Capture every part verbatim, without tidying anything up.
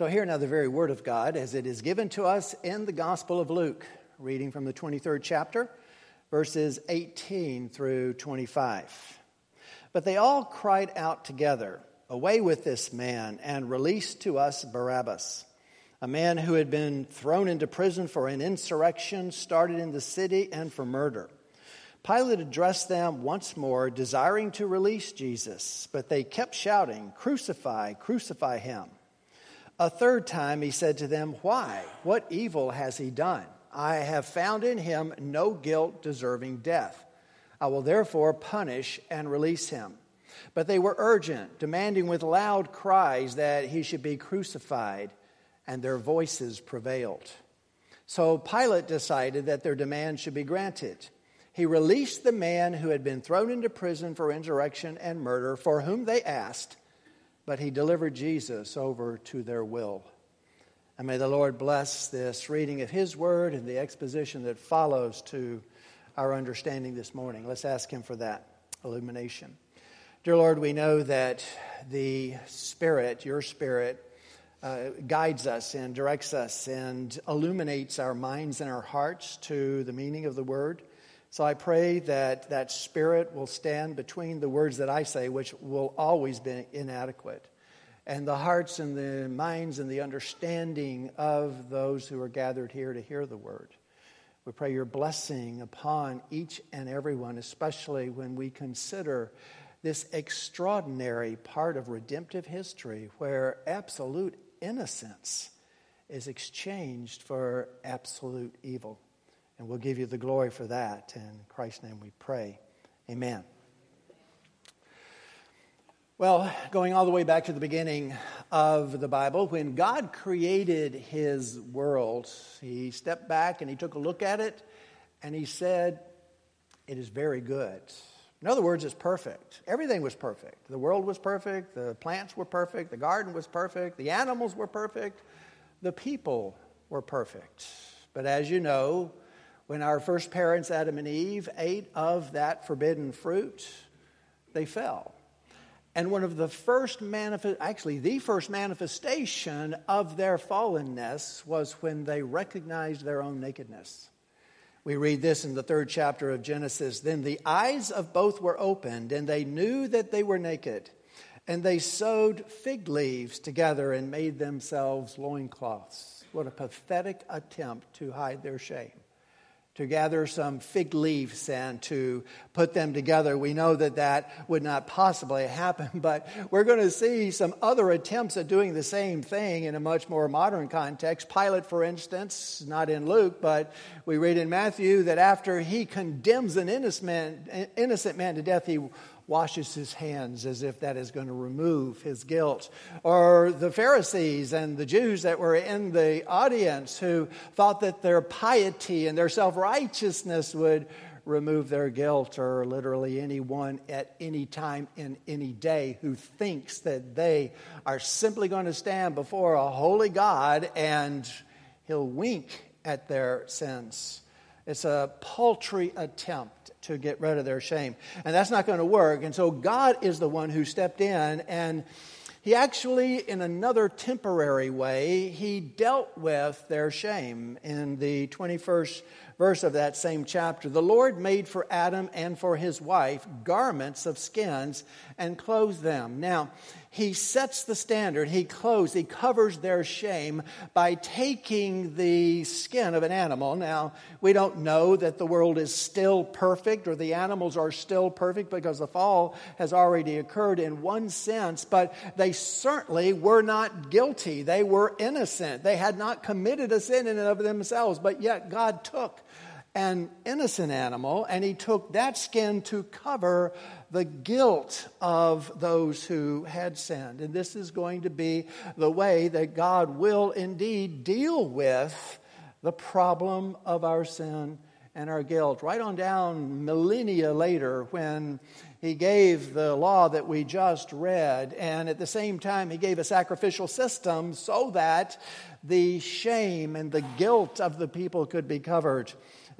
So hear now the very word of God as it is given to us in the Gospel of Luke, reading from the twenty-third chapter, verses eighteen through twenty-five. But they all cried out together, "Away with this man, and release to us Barabbas," a man who had been thrown into prison for an insurrection started in the city and for murder. Pilate addressed them once more, desiring to release Jesus, but they kept shouting, "Crucify, crucify him." A third time he said to them, "Why? What evil has he done? I have found in him no guilt deserving death. I will therefore punish and release him." But they were urgent, demanding with loud cries that he should be crucified, and their voices prevailed. So Pilate decided that their demand should be granted. He released the man who had been thrown into prison for insurrection and murder, for whom they asked, but he delivered Jesus over to their will. And may the Lord bless this reading of his word and the exposition that follows to our understanding this morning. Let's ask him for that illumination. Dear Lord, we know that the Spirit, your Spirit, uh, guides us and directs us and illuminates our minds and our hearts to the meaning of the word. So I pray that that Spirit will stand between the words that I say, which will always be inadequate, and the hearts and the minds and the understanding of those who are gathered here to hear the word. We pray your blessing upon each and every one, especially when we consider this extraordinary part of redemptive history where absolute innocence is exchanged for absolute evil. And we'll give you the glory for that. In Christ's name we pray. Amen. Well, going all the way back to the beginning of the Bible, when God created his world, he stepped back and he took a look at it and he said, "It is very good." In other words, it's perfect. Everything was perfect. The world was perfect. The plants were perfect. The garden was perfect. The animals were perfect. The people were perfect. But as you know, when our first parents, Adam and Eve, ate of that forbidden fruit, they fell. And one of the first manifest, actually the first manifestation of their fallenness was when they recognized their own nakedness. We read this in the third chapter of Genesis. "Then the eyes of both were opened, and they knew that they were naked. And they sewed fig leaves together and made themselves loincloths." What a pathetic attempt to hide their shame. To gather some fig leaves and to put them together. We know that that would not possibly happen, but we're going to see some other attempts at doing the same thing in a much more modern context. Pilate, for instance, not in Luke, but we read in Matthew that after he condemns an innocent man, innocent man to death, he washes his hands as if that is going to remove his guilt. Or the Pharisees and the Jews that were in the audience who thought that their piety and their self-righteousness would remove their guilt, or literally anyone at any time in any day who thinks that they are simply going to stand before a holy God and he'll wink at their sins. It's a paltry attempt to get rid of their shame. And that's not going to work. And so God is the one who stepped in, and he actually, in another temporary way, he dealt with their shame. In the twenty-first verse of that same chapter, "The Lord made for Adam and for his wife garments of skins and clothed them." Now, he sets the standard. He clothes, he covers their shame by taking the skin of an animal. Now, we don't know that the world is still perfect or the animals are still perfect because the fall has already occurred in one sense, but they certainly were not guilty. They were innocent. They had not committed a sin in and of themselves, but yet God took an innocent animal and he took that skin to cover the guilt of those who had sinned. And this is going to be the way that God will indeed deal with the problem of our sin and our guilt. Right on down millennia later, when he gave the law that we just read, and at the same time he gave a sacrificial system so that the shame and the guilt of the people could be covered.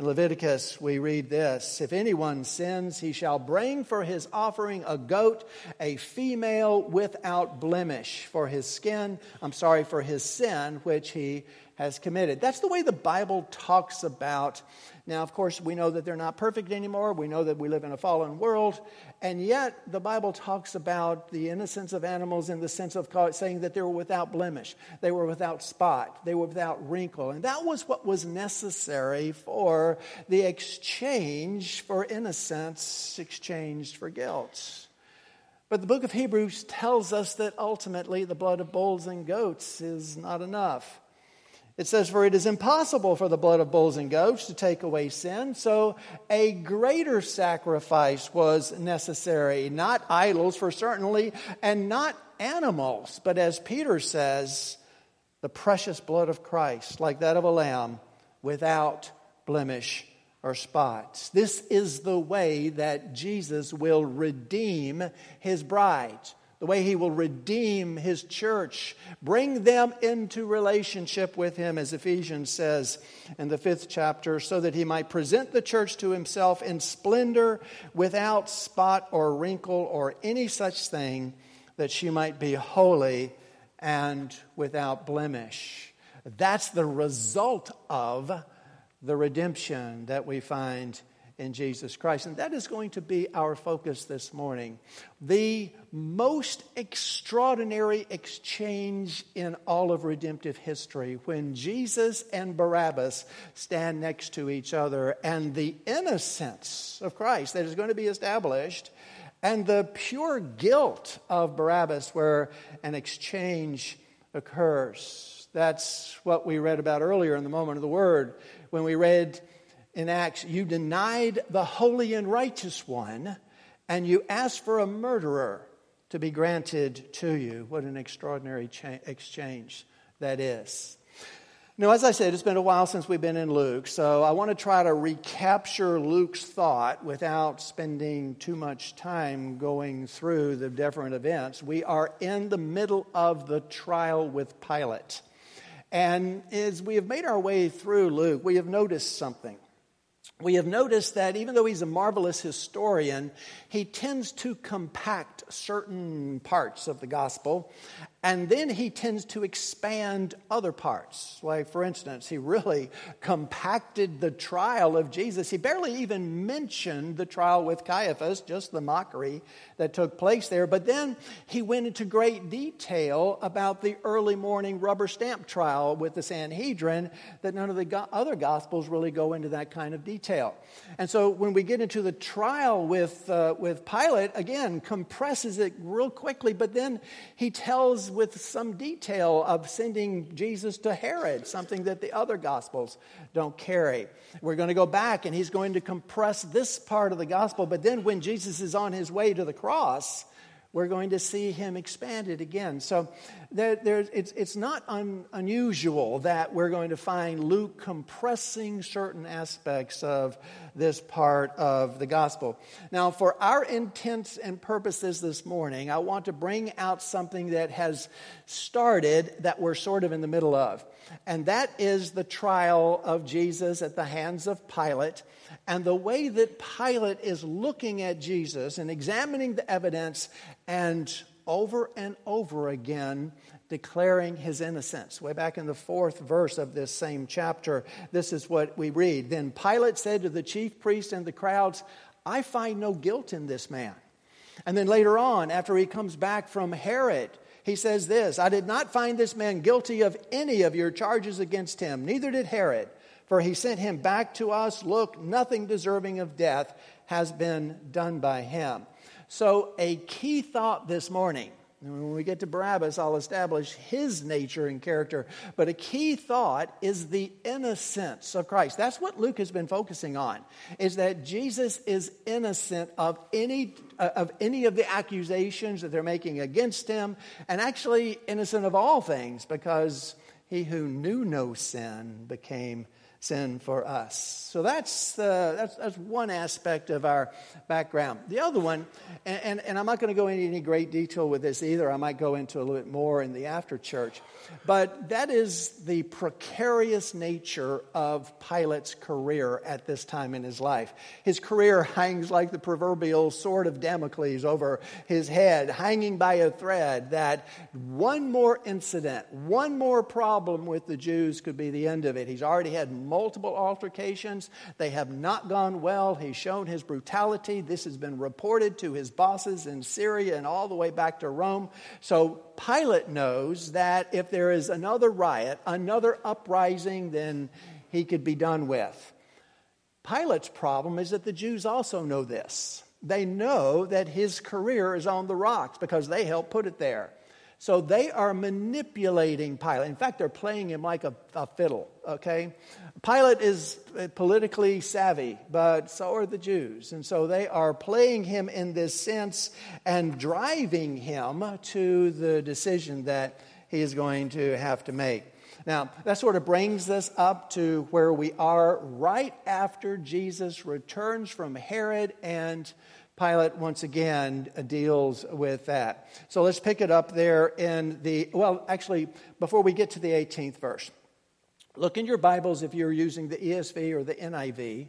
In Leviticus, we read this: if anyone sins, he shall bring for his offering a goat, a female without blemish, for his skin, I'm sorry, for his sin, which he has committed. That's the way the Bible talks about. Now, of course, we know that they're not perfect anymore. We know that we live in a fallen world. And yet, the Bible talks about the innocence of animals in the sense of saying that they were without blemish. They were without spot. They were without wrinkle. And that was what was necessary for the exchange for innocence exchanged for guilt. But the book of Hebrews tells us that ultimately the blood of bulls and goats is not enough. It says, for it is impossible for the blood of bulls and goats to take away sin. So a greater sacrifice was necessary. Not idols, for certainly, and not animals. But as Peter says, the precious blood of Christ, like that of a lamb, without blemish or spots. This is the way that Jesus will redeem his bride. The way he will redeem his church, bring them into relationship with him, as Ephesians says in the fifth chapter, so that he might present the church to himself in splendor, without spot or wrinkle or any such thing, that she might be holy and without blemish. That's the result of the redemption that we find in Jesus Christ. And that is going to be our focus this morning. The most extraordinary exchange in all of redemptive history, when Jesus and Barabbas stand next to each other, and the innocence of Christ that is going to be established, and the pure guilt of Barabbas, where an exchange occurs. That's what we read about earlier in the moment of the word, when we read in Acts, you denied the holy and righteous one, and you asked for a murderer to be granted to you. What an extraordinary cha- exchange that is. Now, as I said, it's been a while since we've been in Luke, so I want to try to recapture Luke's thought without spending too much time going through the different events. We are in the middle of the trial with Pilate. And as we have made our way through Luke, we have noticed something. We have noticed that even though he's a marvelous historian, he tends to compact certain parts of the gospel, and then he tends to expand other parts. Like, for instance, he really compacted the trial of Jesus. He barely even mentioned the trial with Caiaphas, just the mockery that took place there. But then he went into great detail about the early morning rubber stamp trial with the Sanhedrin, that none of the go- other gospels really go into that kind of detail. And so when we get into the trial with uh, with Pilate, again, compresses it real quickly, but then he tells with some detail of sending Jesus to Herod, something that the other gospels don't carry. We're going to go back, and he's going to compress this part of the gospel, but then when Jesus is on his way to the cross, we're going to see him expanded again. So there, there, it's, it's not un, unusual that we're going to find Luke compressing certain aspects of this part of the gospel. Now, for our intents and purposes this morning, I want to bring out something that has started that we're sort of in the middle of. And that is the trial of Jesus at the hands of Pilate, and the way that Pilate is looking at Jesus and examining the evidence, and over and over again declaring his innocence. Way back in the fourth verse of this same chapter, this is what we read. Then Pilate said to the chief priests and the crowds, I find no guilt in this man. And then later on, after he comes back from Herod, he says this, I did not find this man guilty of any of your charges against him, neither did Herod, for he sent him back to us. Look, nothing deserving of death has been done by him. So a key thought this morning, when we get to Barabbas, I'll establish his nature and character, but a key thought is the innocence of Christ. That's what Luke has been focusing on, is that Jesus is innocent of any uh, of any of the accusations that they're making against him, and actually innocent of all things, because he who knew no sin became sin for us. So that's, uh, that's that's one aspect of our background. The other one, and, and, and I'm not going to go into any great detail with this either. I might go into a little bit more in the after church. But that is the precarious nature of Pilate's career at this time in his life. His career hangs like the proverbial sword of Damocles over his head, hanging by a thread, that one more incident, one more problem with the Jews could be the end of it. He's already had multiple altercations. They have not gone well. He's shown his brutality. This has been reported to his bosses in Syria and all the way back to Rome. So Pilate knows that if there is another riot, another uprising, then he could be done with. Pilate's problem is that the Jews also know this. They know that his career is on the rocks because they helped put it there. So they are manipulating Pilate. In fact, they're playing him like a, a fiddle, okay? Pilate is politically savvy, but so are the Jews. And so they are playing him in this sense and driving him to the decision that he is going to have to make. Now, that sort of brings us up to where we are right after Jesus returns from Herod, and Pilate once again deals with that. So let's pick it up there in the, well, actually, before we get to the eighteenth verse. Look in your Bibles if you're using the E S V or the N I V,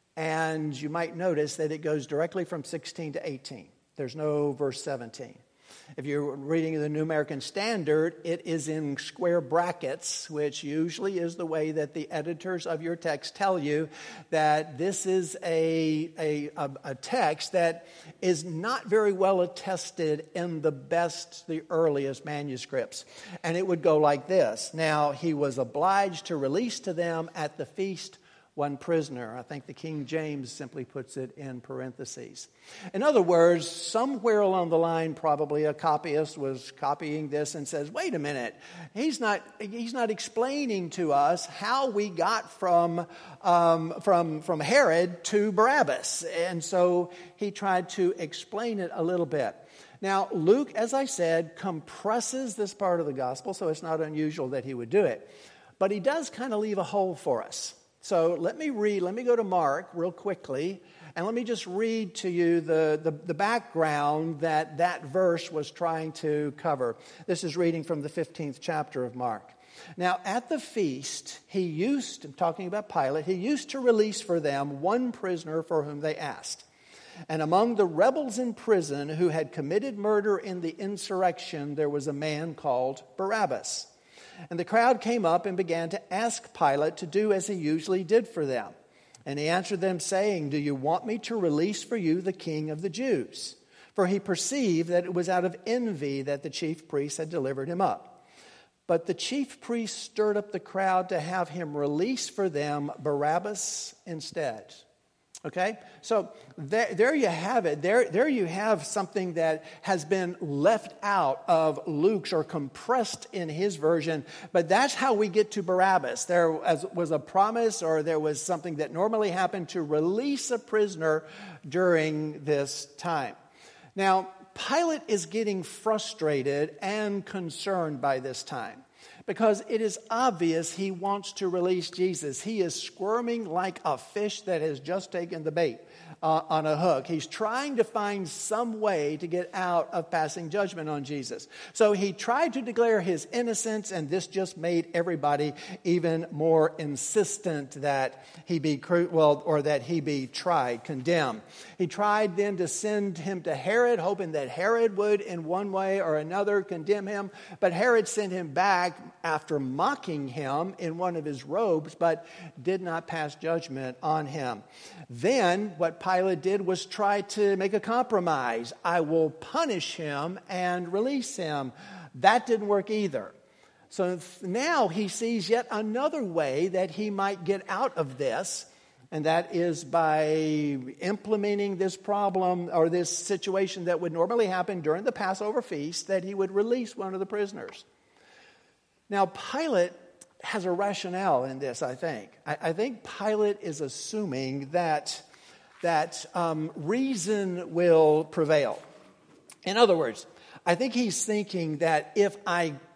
and you might notice that it goes directly from sixteen to eighteen. There's no verse seventeen. If you're reading the New American Standard, it is in square brackets, which usually is the way that the editors of your text tell you that this is a, a, a, a text that is not very well attested in the best, the earliest manuscripts. And it would go like this. Now, he was obliged to release to them at the feast one prisoner. I think the King James simply puts it in parentheses. In other words, somewhere along the line, probably a copyist was copying this and says, wait a minute, he's not he's not explaining to us how we got from, um, from, from Herod to Barabbas. And so he tried to explain it a little bit. Now, Luke, as I said, compresses this part of the gospel, so it's not unusual that he would do it. But he does kind of leave a hole for us. So let me read, let me go to Mark real quickly, and let me just read to you the, the, the background that that verse was trying to cover. This is reading from the fifteenth chapter of Mark. Now, at the feast, he used, I'm talking about Pilate, he used to release for them one prisoner for whom they asked. And among the rebels in prison who had committed murder in the insurrection, there was a man called Barabbas. And the crowd came up and began to ask Pilate to do as he usually did for them. And he answered them, saying, do you want me to release for you the king of the Jews? For he perceived that it was out of envy that the chief priests had delivered him up. But the chief priests stirred up the crowd to have him release for them Barabbas instead. Okay, so there, there you have it. There, there you have something that has been left out of Luke's or compressed in his version. But that's how we get to Barabbas. There was a promise, or there was something that normally happened to release a prisoner during this time. Now, Pilate is getting frustrated and concerned by this time, because it is obvious he wants to release Jesus. He is squirming like a fish that has just taken the bait uh, on a hook. He's trying to find some way to get out of passing judgment on Jesus. So he tried to declare his innocence, and this just made everybody even more insistent that he be cru- well, or that he be tried, condemned. He tried then to send him to Herod, hoping that Herod would, in one way or another, condemn him. But Herod sent him back after mocking him in one of his robes, but did not pass judgment on him. Then what Pilate did was try to make a compromise. I will punish him and release him. That didn't work either. So now he sees yet another way that he might get out of this, and that is by implementing this problem or this situation that would normally happen during the Passover feast, that he would release one of the prisoners. Now, Pilate has a rationale in this, I think. I, I think Pilate is assuming that, that um, reason will prevail. In other words, I think he's thinking that if I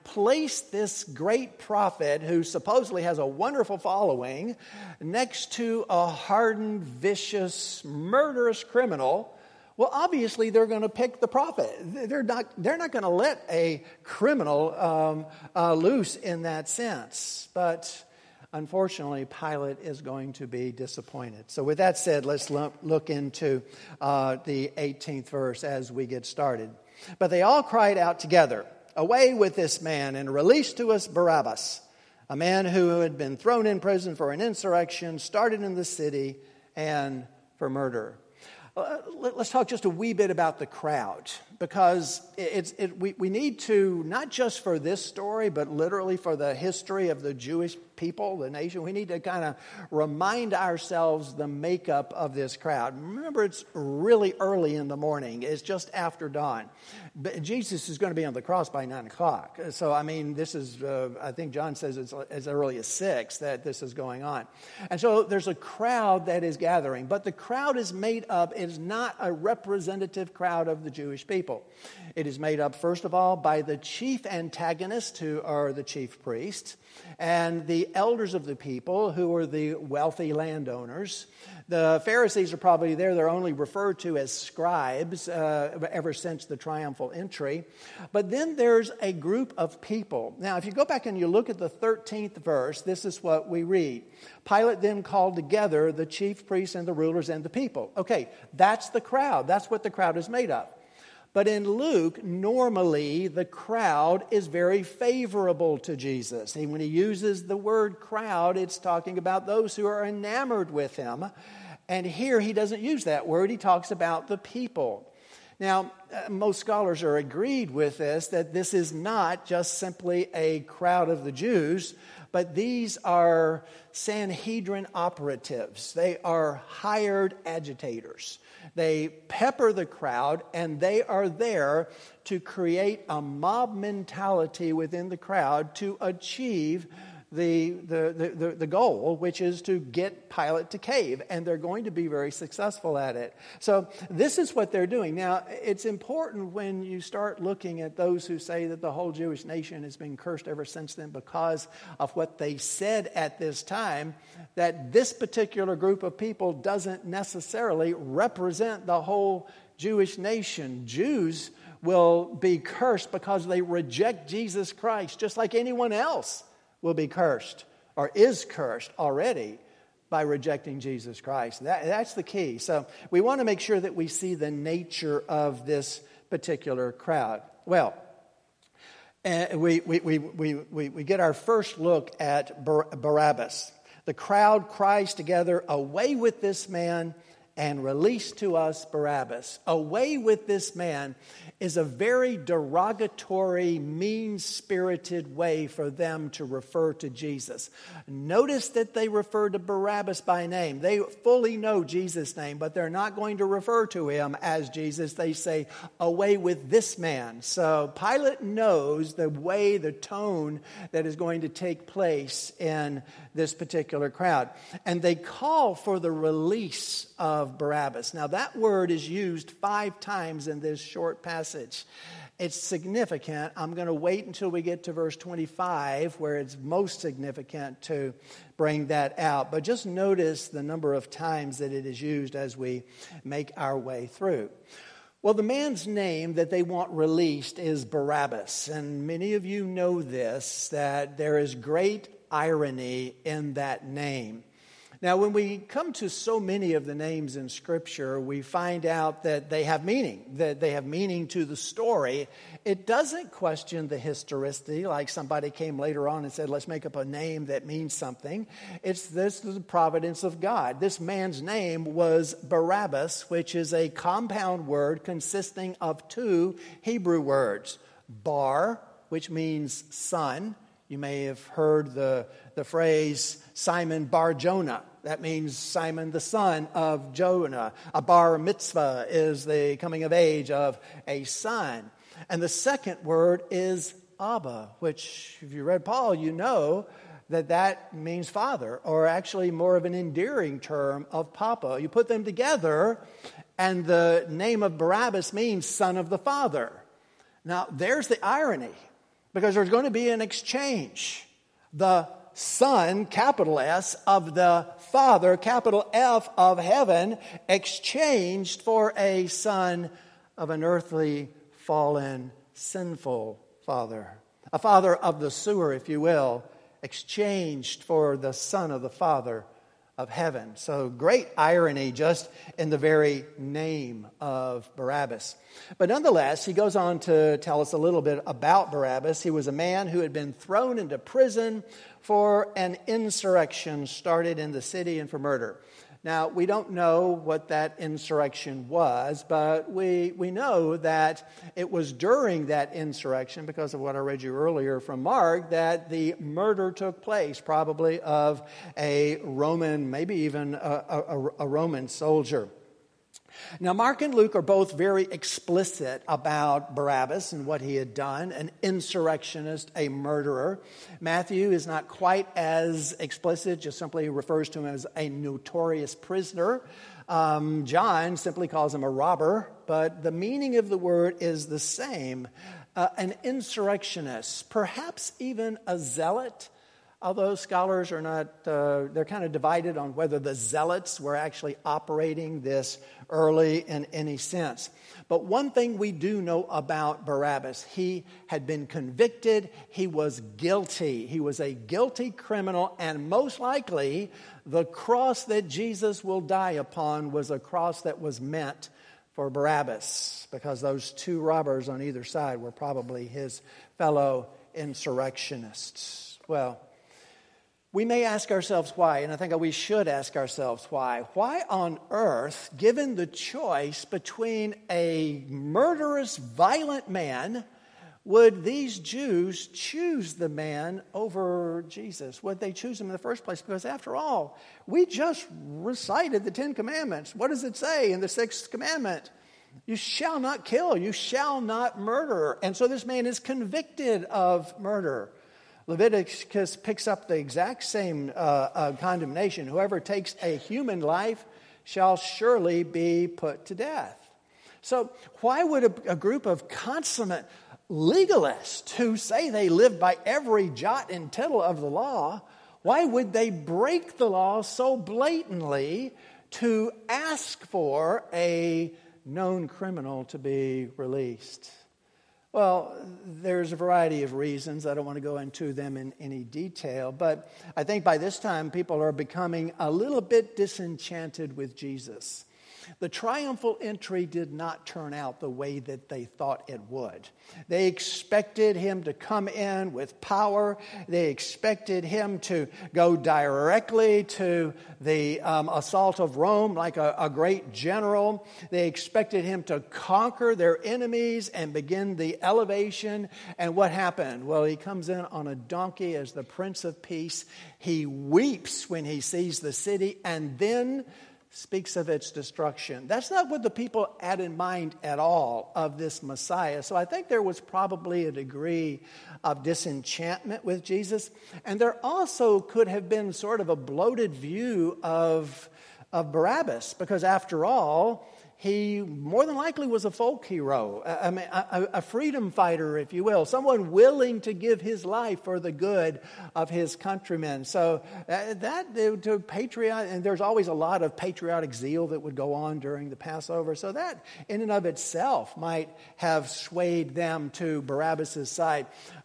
placed this great prophet who supposedly has a wonderful following next to a hardened, vicious, murderous criminal, well, obviously they're going to pick the prophet. They're not, they're not going to let a criminal um, uh, loose in that sense. But unfortunately, Pilate is going to be disappointed. So with that said, let's look into uh, the eighteenth verse as we get started. But they all cried out together, "Away with this man, and release to us Barabbas, a man who had been thrown in prison for an insurrection, started in the city, and for murder." Uh, let's talk just a wee bit about the crowd, because it's, it, we, we need to, not just for this story, but literally for the history of the Jewish people, the nation, we need to kind of remind ourselves the makeup of this crowd. Remember, it's really early in the morning. It's just after dawn. But Jesus is going to be on the cross by nine o'clock. So, I mean, this is, uh, I think John says it's as early as six that this is going on. And so there's a crowd that is gathering. But the crowd is made up, it is not a representative crowd of the Jewish people. It is made up, first of all, by the chief antagonists, who are the chief priests, and the elders of the people, who are the wealthy landowners. The Pharisees are probably there. They're only referred to as scribes uh, ever since the triumphal entry. But then there's a group of people. Now, if you go back and you look at the thirteenth verse, this is what we read. Pilate then called together the chief priests and the rulers and the people. Okay, that's the crowd. That's what the crowd is made of. But in Luke, normally the crowd is very favorable to Jesus. And when he uses the word crowd, it's talking about those who are enamored with him. And here he doesn't use that word. He talks about the people. Now, uh, most scholars are agreed with this, that this is not just simply a crowd of the Jews, but these are Sanhedrin operatives. They are hired agitators. They pepper the crowd, and they are there to create a mob mentality within the crowd to achieve the, the, the, the goal, which is to get Pilate to cave. And they're going to be very successful at it. So this is what they're doing. Now, it's important when you start looking at those who say that the whole Jewish nation has been cursed ever since then because of what they said at this time, that this particular group of people doesn't necessarily represent the whole Jewish nation. Jews will be cursed because they reject Jesus Christ, just like anyone else will be cursed or is cursed already by rejecting Jesus Christ. That, that's the key. So we want to make sure that we see the nature of this particular crowd. Well, uh, we, we, we, we, we, we get our first look at Bar- Barabbas. The crowd cries together, "Away with this man, and release to us Barabbas." Away with this man is a very derogatory, mean-spirited way for them to refer to Jesus. Notice that they refer to Barabbas by name. They fully know Jesus' name, but they're not going to refer to him as Jesus. They say, "Away with this man." So Pilate knows the way, the tone that is going to take place in this particular crowd. And they call for the release of Barabbas. Now, that word is used five times in this short passage. It's significant. I'm going to wait until we get to verse twenty-five, where it's most significant to bring that out. But just notice the number of times that it is used as we make our way through. Well, the man's name that they want released is Barabbas. And many of you know this, that there is great irony in that name. Now, when we come to so many of the names in Scripture, we find out that they have meaning, that they have meaning to the story. It doesn't question the historicity, like somebody came later on and said, let's make up a name that means something. It's this is the providence of God. This man's name was Barabbas, which is a compound word consisting of two Hebrew words. Bar, which means son. You may have heard the, the phrase Simon Bar Jonah. That means Simon the son of Jonah. A bar mitzvah is the coming of age of a son. And the second word is Abba, which if you read Paul, you know that that means father, or actually more of an endearing term of papa. You put them together, and the name of Barabbas means son of the father. Now, there's the irony. because there's going to be an exchange. The Son, capital S, of the Father, capital F, of heaven, exchanged for a son of an earthly, fallen, sinful father. A father of the sewer, if you will, exchanged for the Son of the Father of heaven. So great irony just in the very name of Barabbas. But nonetheless, he goes on to tell us a little bit about Barabbas. He was a man who had been thrown into prison for an insurrection started in the city and for murder. Now, we don't know what that insurrection was, but we we know that it was during that insurrection, because of what I read you earlier from Mark, that the murder took place, probably of a Roman, maybe even a, a, a Roman soldier. Now, Mark and Luke are both very explicit about Barabbas and what he had done, an insurrectionist, a murderer. Matthew is not quite as explicit, just simply refers to him as a notorious prisoner. Um, John simply calls him a robber, but the meaning of the word is the same. Uh, an insurrectionist, perhaps even a zealot. Although scholars are not, uh, they're kind of divided on whether the zealots were actually operating this early in any sense. But one thing we do know about Barabbas, he had been convicted, he was guilty. He was a guilty criminal, and most likely the cross that Jesus will die upon was a cross that was meant for Barabbas, because those two robbers on either side were probably his fellow insurrectionists. Well, we may ask ourselves why, and I think we should ask ourselves why. Why on earth, given the choice between a murderous, violent man, would these Jews choose the man over Jesus? Would they choose him in the first place? Because after all, we just recited the Ten Commandments. What does it say in the sixth commandment? You shall not kill, you shall not murder. And so this man is convicted of murder. Leviticus picks up the exact same uh, uh, condemnation. Whoever takes a human life shall surely be put to death. So why would a, a group of consummate legalists who say they live by every jot and tittle of the law, why would they break the law so blatantly to ask for a known criminal to be released? Well, there's a variety of reasons. I don't want to go into them in any detail, but I think by this time people are becoming a little bit disenchanted with Jesus. The triumphal entry did not turn out the way that they thought it would. They expected him to come in with power. They expected him to go directly to the um, assault of Rome like a, a great general. They expected him to conquer their enemies and begin the elevation. And what happened? Well, he comes in on a donkey as the Prince of Peace. He weeps when he sees the city, and then speaks of its destruction. That's not what the people had in mind at all of this Messiah. So I think there was probably a degree of disenchantment with Jesus. And there also could have been sort of a bloated view of, of Barabbas, because after all, he more than likely was a folk hero, I mean, a, a freedom fighter, if you will, someone willing to give his life for the good of his countrymen. So uh, that to patriot, and there's always a lot of patriotic zeal that would go on during the Passover. So that in and of itself might have swayed them to Barabbas' side.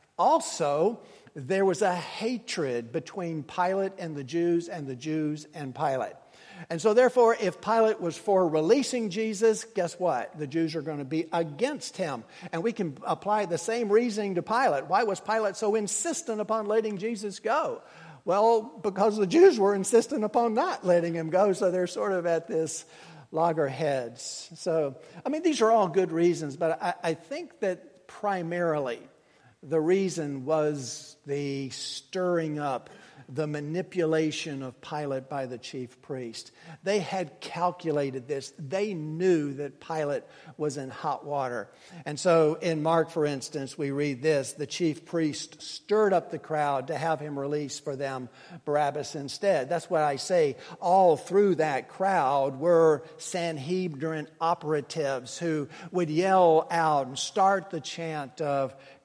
Also, there was a hatred between Pilate and the Jews, and the Jews and Pilate. And so therefore, if Pilate was for releasing Jesus, guess what? The Jews are going to be against him. And we can apply the same reasoning to Pilate. Why was Pilate so insistent upon letting Jesus go? Well, because the Jews were insistent upon not letting him go, so they're sort of at this loggerheads. So, I mean, these are all good reasons, but I, I think that primarily the reason was the stirring up, the manipulation of Pilate by the chief priest. They had calculated this. They knew that Pilate was in hot water. And so in Mark, for instance, we read this: the chief priest stirred up the crowd to have him release for them Barabbas instead. That's what I say. All through that crowd were Sanhedrin operatives who would yell out and start the chant of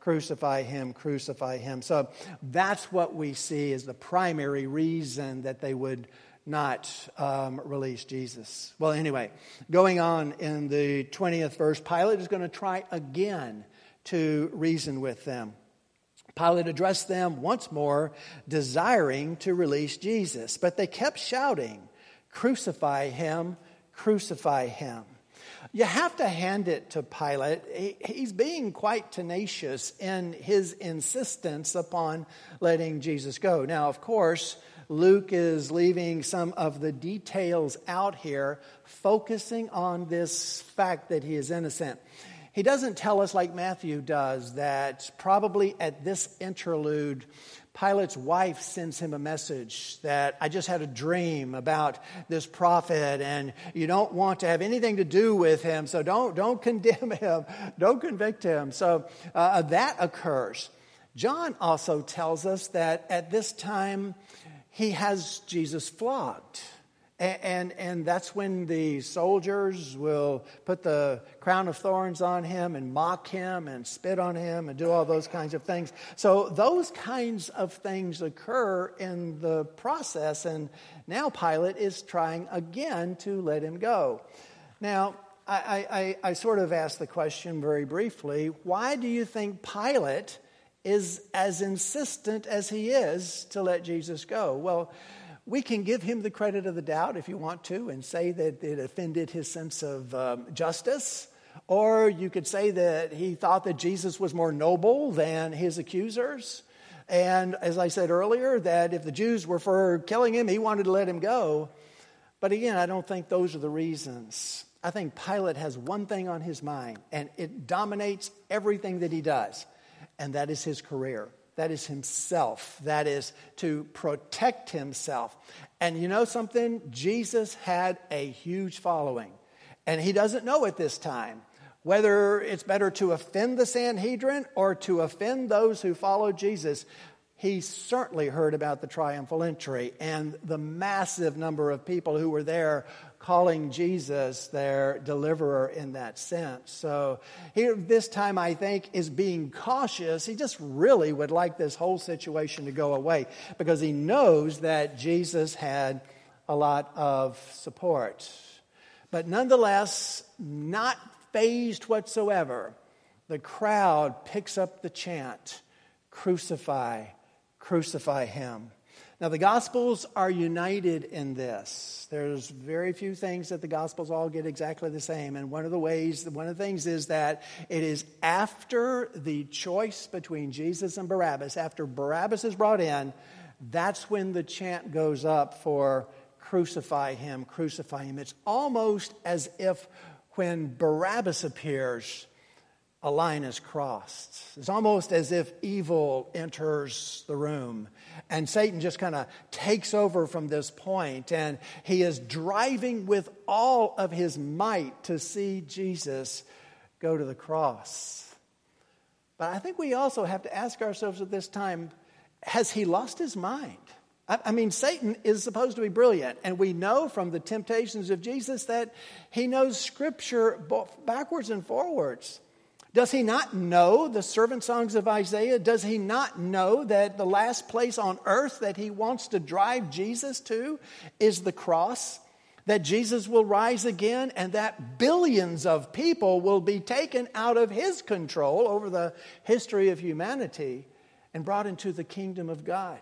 crucify him, crucify him. So that's what we see as the primary reason that they would not um, release Jesus. Well, anyway, going on in the twentieth verse, Pilate is going to try again to reason with them. Pilate addressed them once more, desiring to release Jesus. But they kept shouting, "Crucify him, crucify him." You have to hand it to Pilate. He, he's being quite tenacious in his insistence upon letting Jesus go. Now, of course, Luke is leaving some of the details out here, focusing on this fact that he is innocent. He doesn't tell us, like Matthew does, that probably at this interlude, Pilate's wife sends him a message that, "I just had a dream about this prophet, and you don't want to have anything to do with him, so don't, don't condemn him, don't convict him." So uh, that occurs. John also tells us that at this time, he has Jesus flogged. And, and, and that's when the soldiers will put the crown of thorns on him and mock him and spit on him and do all those kinds of things. So those kinds of things occur in the process. And now Pilate is trying again to let him go. Now, I, I, I sort of asked the question very briefly, why do you think Pilate is as insistent as he is to let Jesus go? Well, we can give him the credit of the doubt if you want to and say that it offended his sense of um, justice. Or you could say that he thought that Jesus was more noble than his accusers. And as I said earlier, that if the Jews were for killing him, he wanted to let him go. But again, I don't think those are the reasons. I think Pilate has one thing on his mind, and it dominates everything that he does. And that is his career. That is himself. That is to protect himself. And you know something? Jesus had a huge following. And he doesn't know at this time whether it's better to offend the Sanhedrin or to offend those who follow Jesus. He certainly heard about the triumphal entry and the massive number of people who were there calling Jesus their deliverer in that sense. So here this time, I think, is being cautious. He just really would like this whole situation to go away because he knows that Jesus had a lot of support. But nonetheless, not fazed whatsoever, the crowd picks up the chant, "Crucify, crucify him." Now, the Gospels are united in this. There's very few things that the Gospels all get exactly the same. And one of the ways, one of the things is that it is after the choice between Jesus and Barabbas, after Barabbas is brought in, that's when the chant goes up for "Crucify him, crucify him." It's almost as if when Barabbas appears, a line is crossed. It's almost as if evil enters the room. And Satan just kind of takes over from this point. And he is driving with all of his might to see Jesus go to the cross. But I think we also have to ask ourselves at this time, has he lost his mind? I mean, Satan is supposed to be brilliant. And we know from the temptations of Jesus that he knows Scripture both backwards and forwards. Does he not know the servant songs of Isaiah? Does he not know that the last place on earth that he wants to drive Jesus to is the cross? That Jesus will rise again and that billions of people will be taken out of his control over the history of humanity and brought into the kingdom of God.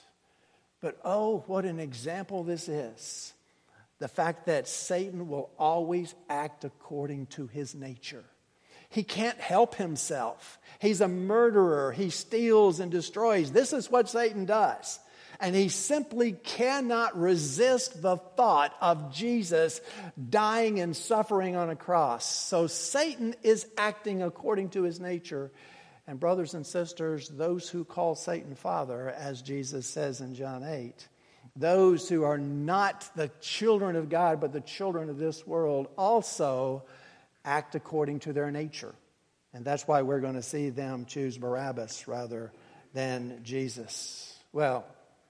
But oh, what an example this is. The fact that Satan will always act according to his nature. He can't help himself. He's a murderer. He steals and destroys. This is what Satan does. And he simply cannot resist the thought of Jesus dying and suffering on a cross. So Satan is acting according to his nature. And brothers and sisters, those who call Satan Father, as Jesus says in John eight, those who are not the children of God, but the children of this world, also act according to their nature. And that's why we're going to see them choose Barabbas rather than Jesus. Well,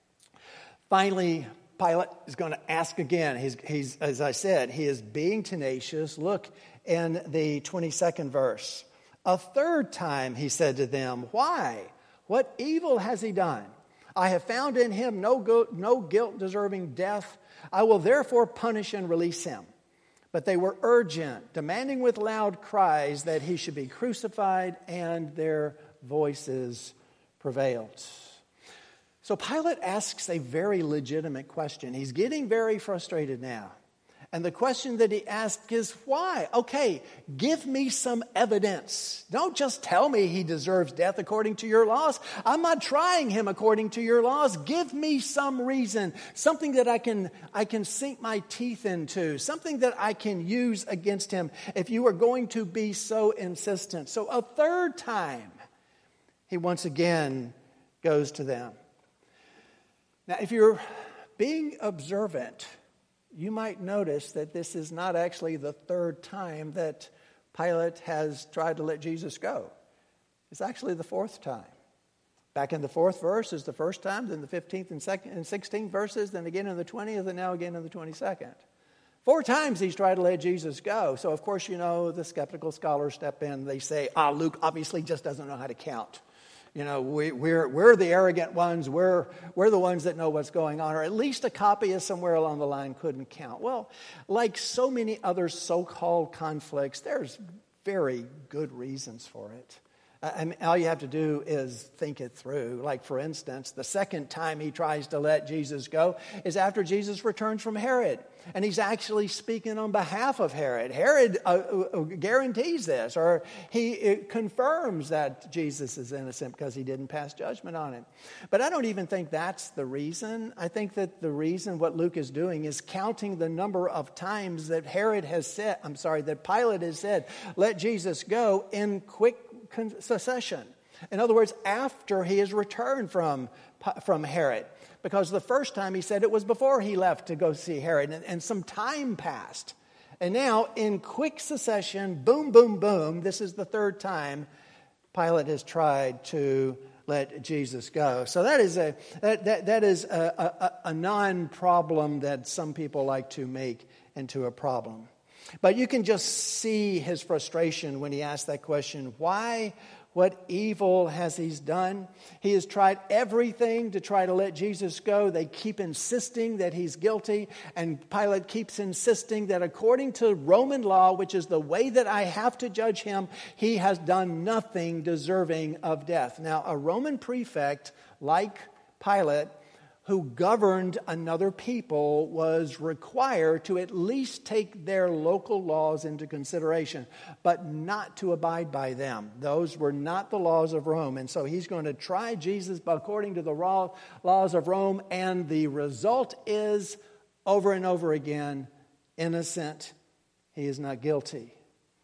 finally, Pilate is going to ask again. He's, he's, as I said, he is being tenacious. Look in the twenty-second verse. A third time he said to them, "Why? What evil has he done? I have found in him no, go- no guilt deserving death. I will therefore punish and release him." But they were urgent, demanding with loud cries that he should be crucified, and their voices prevailed. So Pilate asks a very legitimate question. He's getting very frustrated now. And the question that he asked is, why? Okay, give me some evidence. Don't just tell me he deserves death according to your laws. I'm not trying him according to your laws. Give me some reason, something that I can, I can sink my teeth into, something that I can use against him if you are going to be so insistent. So a third time, he once again goes to them. Now, if you're being observant, you might notice that this is not actually the third time that Pilate has tried to let Jesus go. It's actually the fourth time. Back in the fourth verse is the first time, then the fifteenth and second and sixteenth verses, then again in the twentieth, and now again in the twenty-second. Four times he's tried to let Jesus go. So, of course, you know, the skeptical scholars step in. They say, ah, Luke obviously just doesn't know how to count. You know, we, we're we're the arrogant ones. We're we're the ones that know what's going on. Or at least a copyist somewhere along the line couldn't count. Well, like so many other so-called conflicts, there's very good reasons for it. I mean, all you have to do is think it through. Like, for instance, the second time he tries to let Jesus go is after Jesus returns from Herod. And he's actually speaking on behalf of Herod. Herod uh, uh, guarantees this, or he uh, confirms that Jesus is innocent because he didn't pass judgment on him. But I don't even think that's the reason. I think that the reason what Luke is doing is counting the number of times that Herod has said, I'm sorry, that Pilate has said, let Jesus go in quick succession. In other words, after he has returned from, from Herod. Because the first time he said it was before he left to go see Herod, and, and some time passed. And now, in quick succession, boom, boom, boom, this is the third time Pilate has tried to let Jesus go. So that is a that that, that is a, a, a non-problem that some people like to make into a problem. But you can just see his frustration when he asks that question, why? What evil has he done? He has tried everything to try to let Jesus go. They keep insisting that he's guilty, and Pilate keeps insisting that according to Roman law, which is the way that I have to judge him, he has done nothing deserving of death. Now, a Roman prefect like Pilate, who governed another people, was required to at least take their local laws into consideration, but not to abide by them. Those were not the laws of Rome. And so he's going to try Jesus according to the laws of Rome, and the result is, over and over again, innocent. He is not guilty.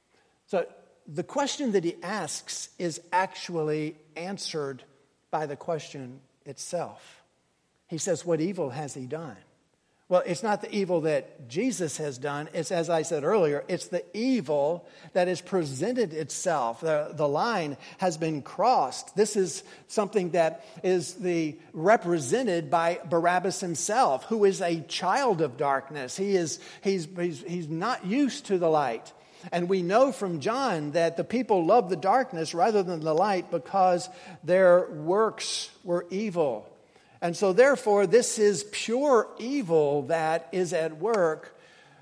So the question that he asks is actually answered by the question itself. He says, what evil has he done? Well, it's not the evil that Jesus has done. It's, as I said earlier, it's the evil that has presented itself. The, the line has been crossed. This is something that is the represented by Barabbas himself, who is a child of darkness. He is he's he's, he's not used to the light. And we know from John that the people loved the darkness rather than the light because their works were evil. And so therefore, this is pure evil that is at work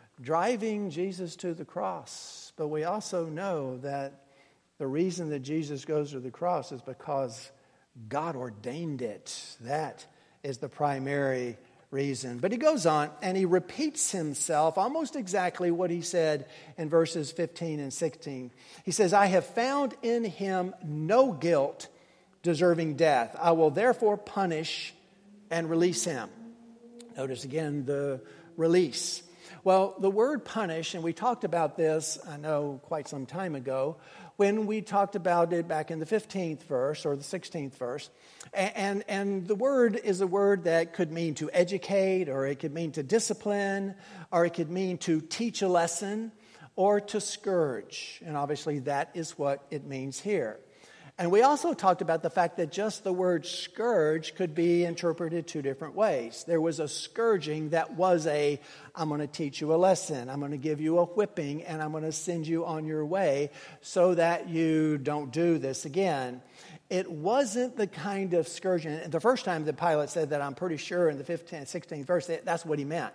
driving Jesus to the cross. But we also know that the reason that Jesus goes to the cross is because God ordained it. That is the primary reason. But he goes on and he repeats himself almost exactly what he said in verses fifteen and sixteen. He says, I have found in him no guilt deserving death. I will therefore punish and release him. Notice again the release. Well, the word punish, and we talked about this, I know, quite some time ago, when we talked about it back in the fifteenth verse or the sixteenth verse. And, and, and the word is a word that could mean to educate, or it could mean to discipline, or it could mean to teach a lesson, or to scourge. And obviously that is what it means here. And we also talked about the fact that just the word scourge could be interpreted two different ways. There was a scourging that was a, I'm going to teach you a lesson, I'm going to give you a whipping, and I'm going to send you on your way so that you don't do this again. It wasn't the kind of scourging. The first time that Pilate said that, I'm pretty sure in the fifteenth, sixteenth verse, that's what he meant.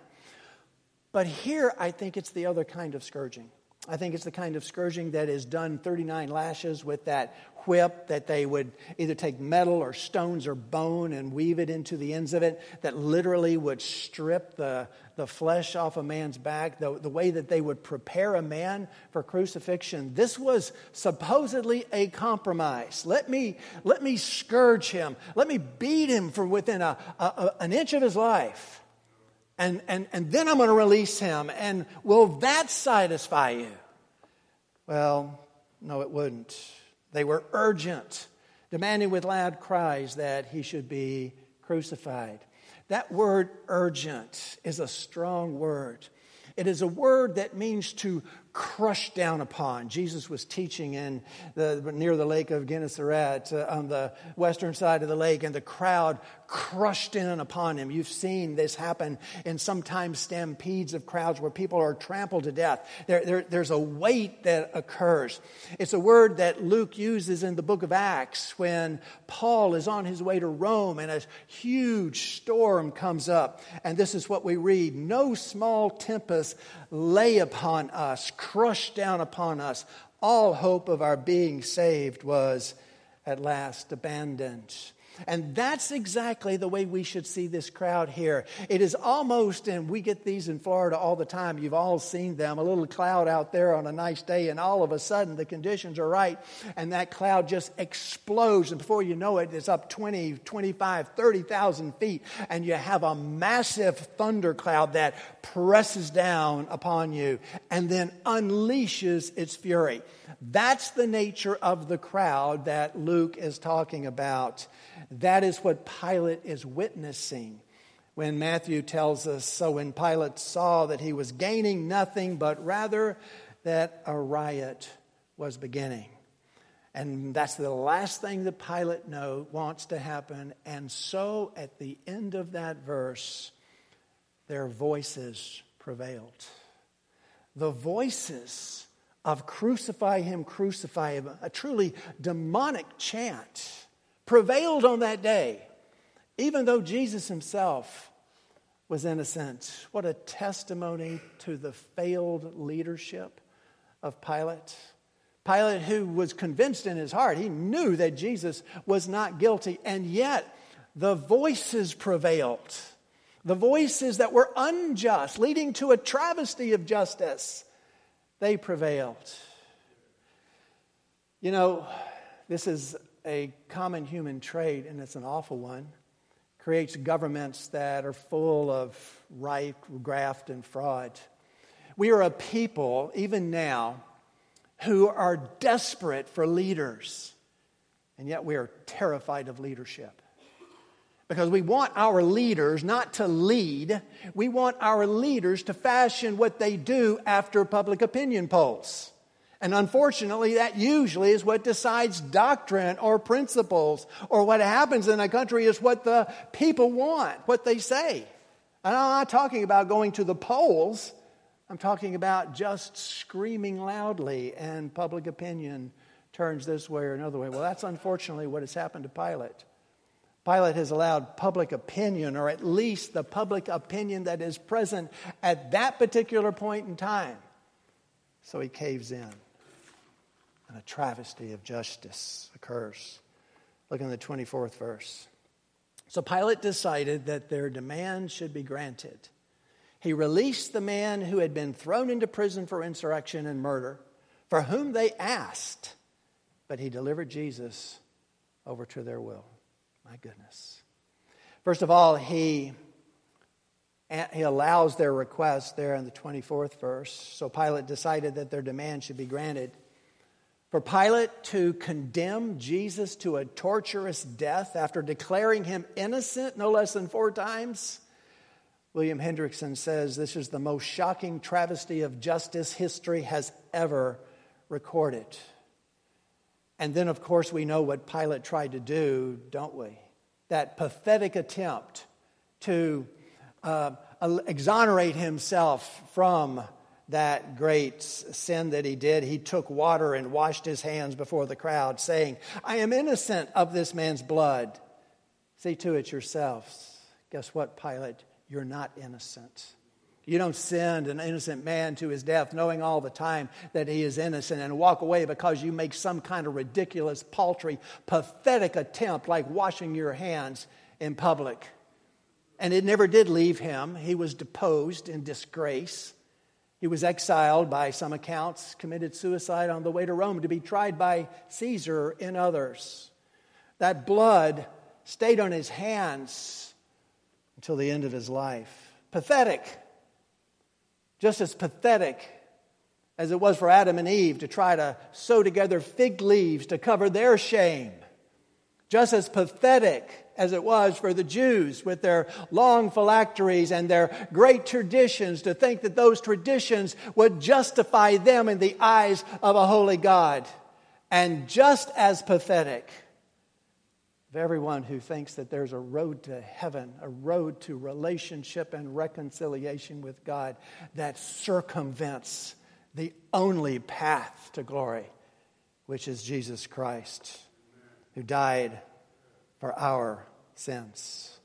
But here, I think it's the other kind of scourging. I think it's the kind of scourging that is done thirty-nine lashes with that whip that they would either take metal or stones or bone and weave it into the ends of it, that literally would strip the, the flesh off a man's back, the, the way that they would prepare a man for crucifixion. This was supposedly a compromise. Let me, let me scourge him. Let me beat him for within a, a, a, an inch of his life. And, and, and then I'm going to release him. And will that satisfy you? Well, no, it wouldn't. They were urgent, demanding with loud cries that he should be crucified. That word urgent is a strong word. It is a word that means to crush down upon. Jesus was teaching in the near the lake of Gennesaret uh, on the western side of the lake, and the crowd crushed in upon him. You've seen this happen in sometimes stampedes of crowds where people are trampled to death. There, there, there's a weight that occurs. It's a word that Luke uses in the book of Acts when Paul is on his way to Rome and a huge storm comes up. And this is what we read: "No small tempest lay upon us, crushed down upon us. All hope of our being saved was at last abandoned." And that's exactly the way we should see this crowd here. It is almost, and we get these in Florida all the time, you've all seen them, a little cloud out there on a nice day, and all of a sudden the conditions are right, and that cloud just explodes, and before you know it, it's up twenty, twenty-five, thirty thousand feet, and you have a massive thundercloud that presses down upon you and then unleashes its fury. That's the nature of the crowd that Luke is talking about. That is what Pilate is witnessing when Matthew tells us, "So when Pilate saw that he was gaining nothing, but rather that a riot was beginning." And that's the last thing that Pilate know, wants to happen. And so at the end of that verse, their voices prevailed. The voices of "Crucify him, crucify him," a truly demonic chant, prevailed on that day, even though Jesus himself was innocent. What a testimony to the failed leadership of Pilate. Pilate, who was convinced in his heart, he knew that Jesus was not guilty, and yet the voices prevailed. The voices that were unjust, leading to a travesty of justice, they prevailed. You know, this is a common human trait, and it's an awful one. Creates governments that are full of riot, graft, and fraud. We are a people, even now, who are desperate for leaders, and yet we are terrified of leadership. Because we want our leaders not to lead. We want our leaders to fashion what they do after public opinion polls. And unfortunately, that usually is what decides doctrine or principles. Or what happens in a country is what the people want, what they say. And I'm not talking about going to the polls. I'm talking about just screaming loudly and public opinion turns this way or another way. Well, that's unfortunately what has happened to Pilate. Pilate has allowed public opinion, or at least the public opinion that is present at that particular point in time. So he caves in. And a travesty of justice occurs. Look in the twenty-fourth verse. So Pilate decided that their demand should be granted. He released the man who had been thrown into prison for insurrection and murder, for whom they asked, but he delivered Jesus over to their will. My goodness. First of all, he, he allows their request there in the twenty-fourth verse. So Pilate decided that their demand should be granted. For Pilate to condemn Jesus to a torturous death after declaring him innocent no less than four times, William Hendrickson says this is the most shocking travesty of justice history has ever recorded. And then, of course, we know what Pilate tried to do, don't we? That pathetic attempt to uh, exonerate himself from that great sin that he did. He took water and washed his hands before the crowd, saying, I am innocent of this man's blood. See to it yourselves. Guess what, Pilate? You're not innocent. You don't send an innocent man to his death knowing all the time that he is innocent and walk away because you make some kind of ridiculous, paltry, pathetic attempt like washing your hands in public. And it never did leave him. He was deposed in disgrace. He was exiled by some accounts, committed suicide on the way to Rome to be tried by Caesar in others. That blood stayed on his hands until the end of his life. Pathetic. Just as pathetic as it was for Adam and Eve to try to sew together fig leaves to cover their shame. Just as pathetic as it was for the Jews with their long phylacteries and their great traditions to think that those traditions would justify them in the eyes of a holy God. And just as pathetic of everyone who thinks that there's a road to heaven, a road to relationship and reconciliation with God that circumvents the only path to glory, which is Jesus Christ, who died for our sins.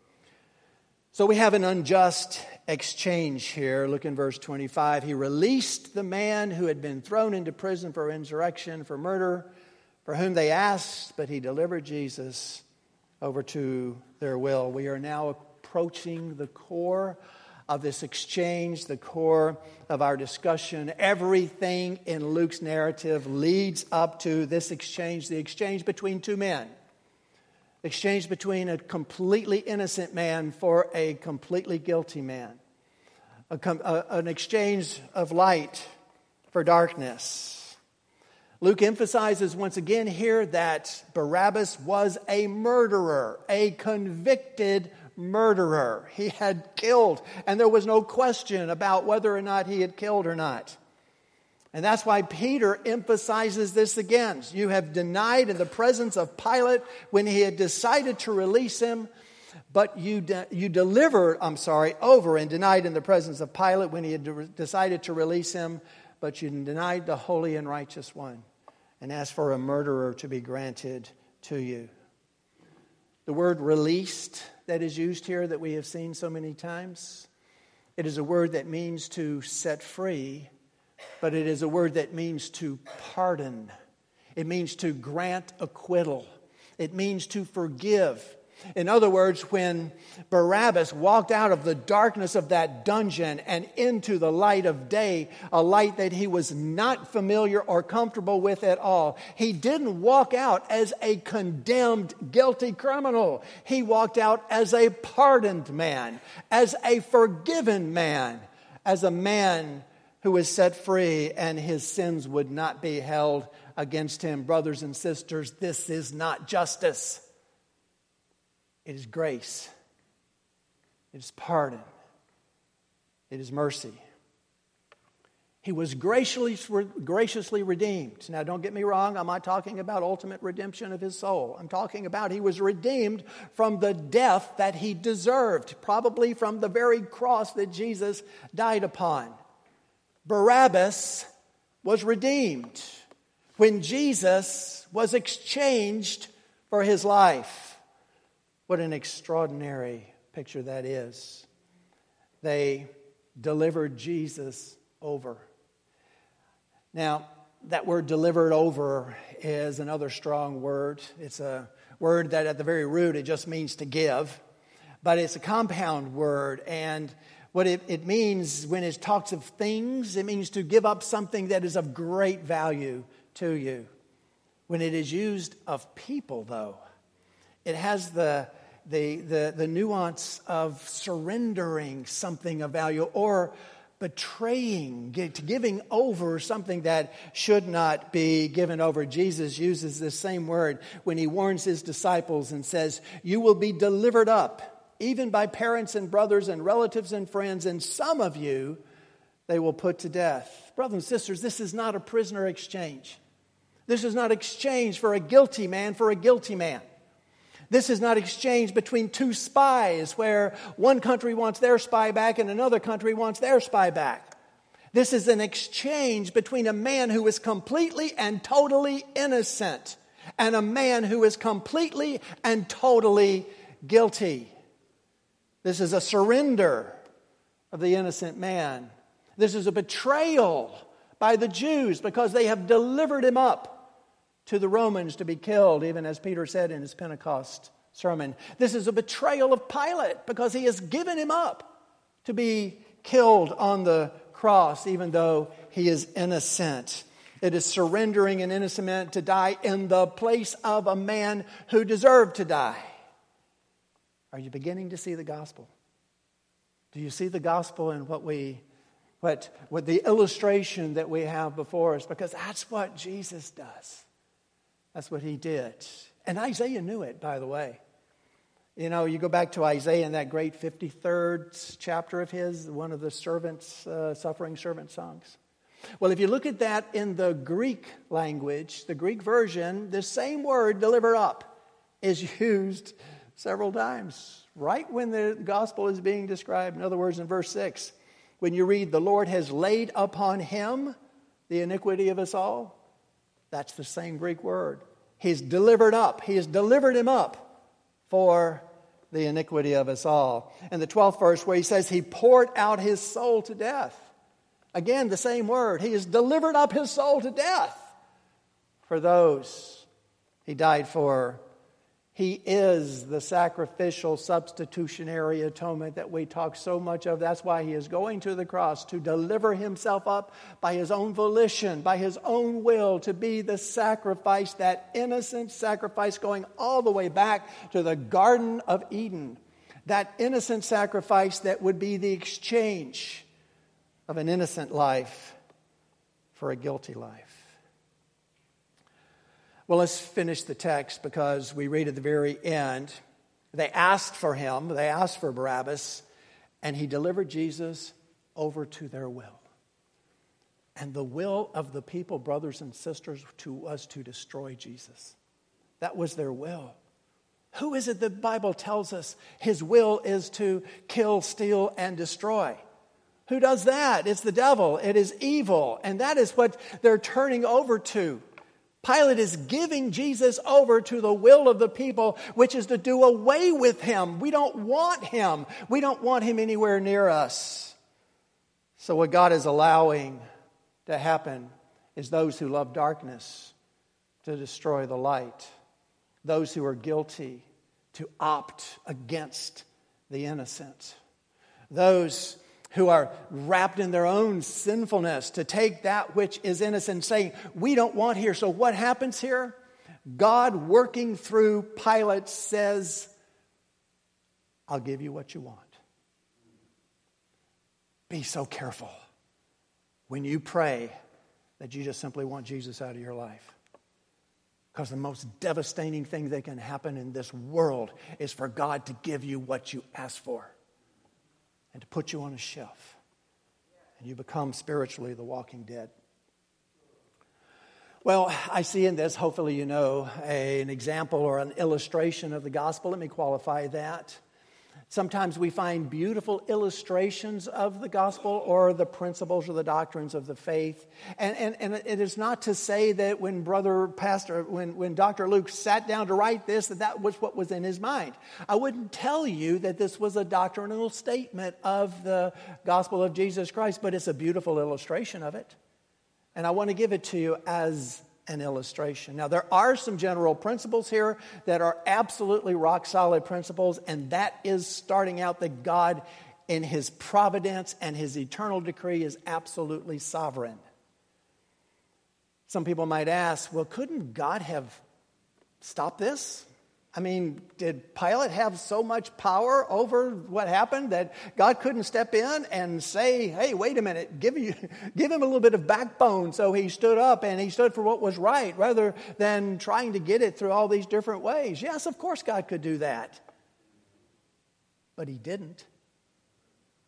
So we have an unjust exchange here. Look in verse twenty-five. He released the man who had been thrown into prison for insurrection, for murder, for whom they asked, but he delivered Jesus over to their will. We are now approaching the core of this exchange, the core of our discussion. Everything in Luke's narrative leads up to this exchange, the exchange between two men. Exchange between a completely innocent man for a completely guilty man. A, a, an exchange of light for darkness. Luke emphasizes once again here that Barabbas was a murderer, a convicted murderer. He had killed, and there was no question about whether or not he had killed or not. And that's why Peter emphasizes this again. You have denied in the presence of Pilate when he had decided to release him, but you de- you delivered, I'm sorry, over and denied in the presence of Pilate when he had de- decided to release him, but you denied the holy and righteous one and asked for a murderer to be granted to you. The word released that is used here that we have seen so many times, it is a word that means to set free, but it is a word that means to pardon. It means to grant acquittal. It means to forgive. In other words, when Barabbas walked out of the darkness of that dungeon and into the light of day, a light that he was not familiar or comfortable with at all, he didn't walk out as a condemned, guilty criminal. He walked out as a pardoned man, as a forgiven man, as a man who was set free and his sins would not be held against him. Brothers and sisters, this is not justice. It is grace. It is pardon. It is mercy. He was graciously, graciously redeemed. Now, don't get me wrong. I'm not talking about ultimate redemption of his soul. I'm talking about he was redeemed from the death that he deserved, probably from the very cross that Jesus died upon. Barabbas was redeemed when Jesus was exchanged for his life. What an extraordinary picture that is. They delivered Jesus over. Now, that word delivered over is another strong word. It's a word that at the very root it just means to give. But it's a compound word, and what it, it means when it talks of things, it means to give up something that is of great value to you. When it is used of people, though, it has the, the, the, the nuance of surrendering something of value or betraying, giving over something that should not be given over. Jesus uses this same word when he warns his disciples and says, "You will be delivered up, even by parents and brothers and relatives and friends, and some of you they will put to death." Brothers and sisters, this is not a prisoner exchange. This is not exchange for a guilty man for a guilty man. This is not exchange between two spies where one country wants their spy back and another country wants their spy back. This is an exchange between a man who is completely and totally innocent and a man who is completely and totally guilty. This is a surrender of the innocent man. This is a betrayal by the Jews because they have delivered him up to the Romans to be killed, even as Peter said in his Pentecost sermon. This is a betrayal of Pilate because he has given him up to be killed on the cross, even though he is innocent. It is surrendering an innocent man to die in the place of a man who deserved to die. Are you beginning to see the gospel? Do you see the gospel in what we, what, what the illustration that we have before us? Because that's what Jesus does. That's what he did. And Isaiah knew it, by the way. You know, you go back to Isaiah in that great fifty-third chapter of his, one of the servants, uh, suffering servant songs. Well, if you look at that in the Greek language, the Greek version, the same word, deliver up, is used several times, right when the gospel is being described. In other words, in verse six, when you read, the Lord has laid upon him the iniquity of us all, that's the same Greek word. He's delivered up. He has delivered him up for the iniquity of us all. And the twelfth verse where he says he poured out his soul to death. Again, the same word. He has delivered up his soul to death for those he died for. He is the sacrificial substitutionary atonement that we talk so much of. That's why he is going to the cross, to deliver himself up by his own volition, by his own will, to be the sacrifice, that innocent sacrifice going all the way back to the Garden of Eden. That innocent sacrifice that would be the exchange of an innocent life for a guilty life. Well, let's finish the text because we read at the very end. They asked for him, they asked for Barabbas, and he delivered Jesus over to their will. And the will of the people, brothers and sisters, to was to destroy Jesus. That was their will. Who is it the Bible tells us his will is to kill, steal, and destroy? Who does that? It's the devil. It is evil. And that is what they're turning over to. Pilate is giving Jesus over to the will of the people, which is to do away with him. We don't want him. We don't want him anywhere near us. So what God is allowing to happen is those who love darkness to destroy the light. Those who are guilty to opt against the innocent. Those who are wrapped in their own sinfulness to take that which is innocent, saying, we don't want here. So what happens here? God, working through Pilate, says, I'll give you what you want. Be so careful when you pray that you just simply want Jesus out of your life. Because the most devastating thing that can happen in this world is for God to give you what you ask for. And to put you on a shelf. And you become spiritually the walking dead. Well, I see in this, hopefully you know, a, an example or an illustration of the gospel. Let me qualify that. Sometimes we find beautiful illustrations of the gospel or the principles or the doctrines of the faith. And, and, and it is not to say that when Brother Pastor, when, when Doctor Luke sat down to write this, that that was what was in his mind. I wouldn't tell you that this was a doctrinal statement of the gospel of Jesus Christ, but it's a beautiful illustration of it. And I want to give it to you as an illustration. Now, there are some general principles here that are absolutely rock-solid principles, and that is starting out that God, in his providence and his eternal decree, is absolutely sovereign. Some people might ask, well, couldn't God have stopped this? I mean, did Pilate have so much power over what happened that God couldn't step in and say, hey, wait a minute, give, you, give him a little bit of backbone so he stood up and he stood for what was right rather than trying to get it through all these different ways? Yes, of course God could do that. But he didn't.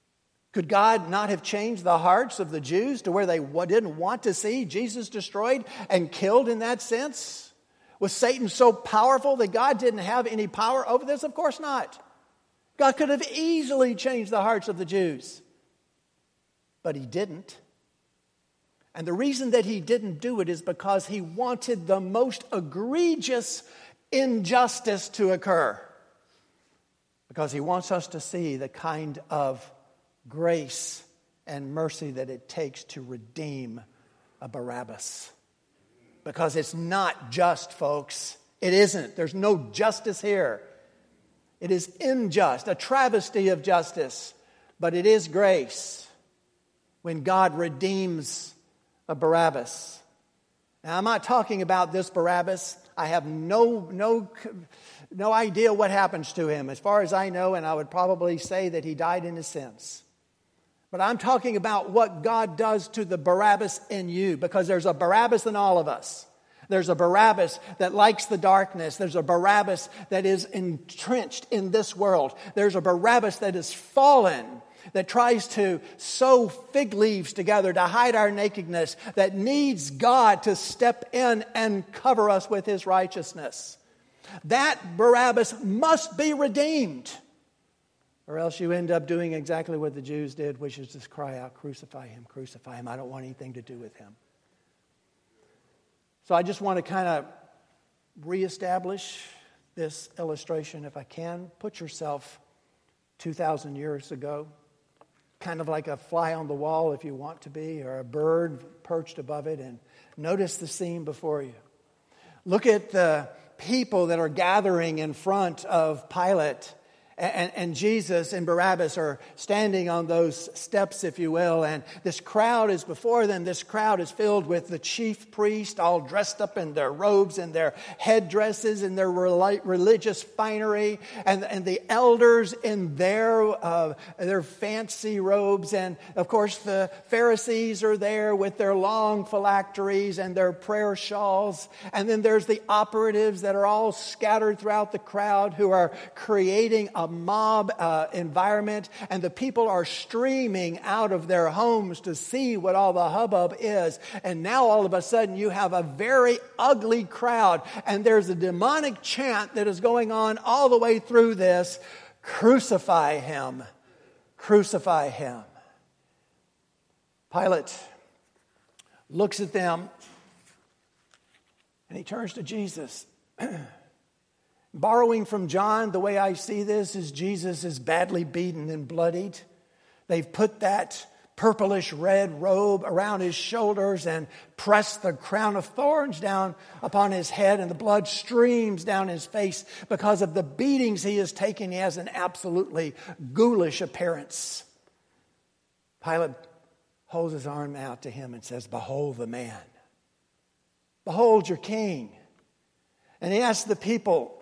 Could God not have changed the hearts of the Jews to where they didn't want to see Jesus destroyed and killed in that sense? Was Satan so powerful that God didn't have any power over this? Of course not. God could have easily changed the hearts of the Jews. But he didn't. And the reason that he didn't do it is because he wanted the most egregious injustice to occur. Because he wants us to see the kind of grace and mercy that it takes to redeem a Barabbas. Because it's not just, folks. It isn't. There's no justice here. It is unjust, a travesty of justice. But it is grace when God redeems a Barabbas. Now, I'm not talking about this Barabbas. I have no, no, no idea what happens to him. As far as I know, and I would probably say that he died in his sins. But I'm talking about what God does to the Barabbas in you, because there's a Barabbas in all of us. There's a Barabbas that likes the darkness. There's a Barabbas that is entrenched in this world. There's a Barabbas that is fallen, that tries to sew fig leaves together to hide our nakedness, that needs God to step in and cover us with his righteousness. That Barabbas must be redeemed, or else you end up doing exactly what the Jews did, which is just cry out, crucify him, crucify him. I don't want anything to do with him. So I just want to kind of reestablish this illustration, if I can. Put yourself two thousand years ago, kind of like a fly on the wall if you want to be, or a bird perched above it, and notice the scene before you. Look at the people that are gathering in front of Pilate. And, and Jesus and Barabbas are standing on those steps, if you will. And this crowd is before them. This crowd is filled with the chief priest, all dressed up in their robes and their headdresses and their religious finery. And, and the elders in their, uh, their fancy robes. And, of course, the Pharisees are there with their long phylacteries and their prayer shawls. And then there's the operatives that are all scattered throughout the crowd who are creating a mob uh, environment, and the people are streaming out of their homes to see what all the hubbub is. And now all of a sudden you have a very ugly crowd, and there's a demonic chant that is going on all the way through this. Crucify him. Crucify him. Pilate looks at them and he turns to Jesus. Borrowing from John, the way I see this is Jesus is badly beaten and bloodied. They've put that purplish red robe around his shoulders and pressed the crown of thorns down upon his head, and the blood streams down his face because of the beatings he has taken. He has an absolutely ghoulish appearance. Pilate holds his arm out to him and says, "Behold the man. Behold your king." And he asks the people,